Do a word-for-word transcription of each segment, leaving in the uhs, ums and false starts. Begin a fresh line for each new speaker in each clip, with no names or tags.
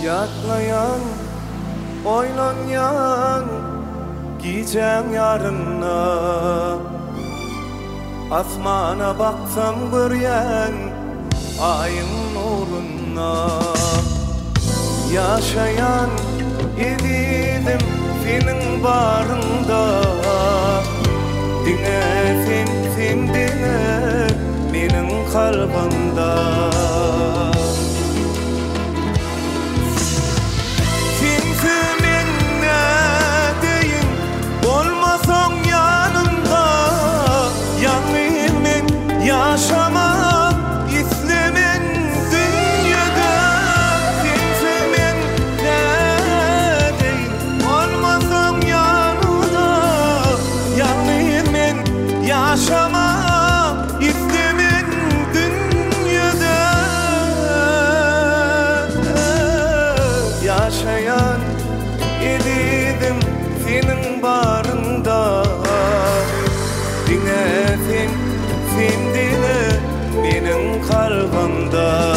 Yaklayan, oylanyan giyeceğim yarına. Asmana baksam göryen ayın nuruna. Yaşayan idim senin barında. Dine sen, sen dine benim kalbimda. Yaşamak istemin dünyada. Kimsemin ne değil olmasam yanında. Yalnızım ben yaşamak istemin dünyada. Yaşayan idim senin barında. Dinletin sen dile benim kalbimda.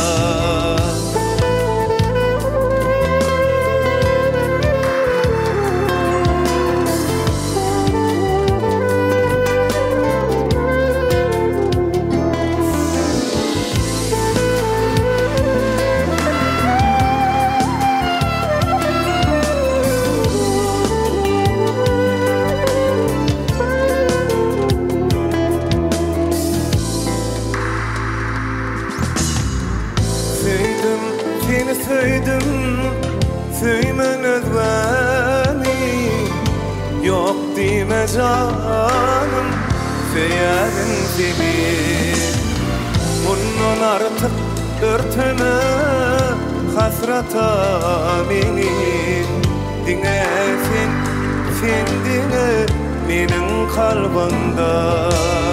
Seni söyledim, söylemez beni. Yok deme canım, söylerim seni. Bundan artık örtme hasrata beni. Dinle sen, sen dinle benim kalbimda.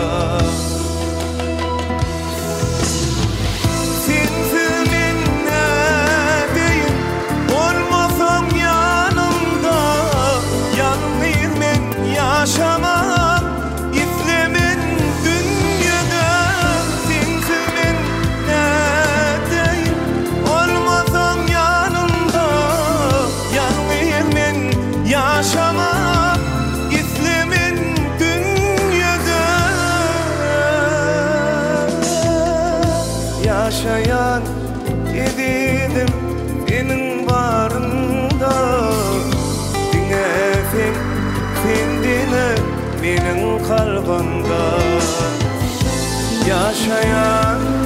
Yaşamak istemin dünyada. Sensimin ne değil olmasam yanımda. Yalnızım ben yaşamak istemin dünyada. Yaşayan idim senin barında. Dinle sen dile benim kalbimda. Yaşayan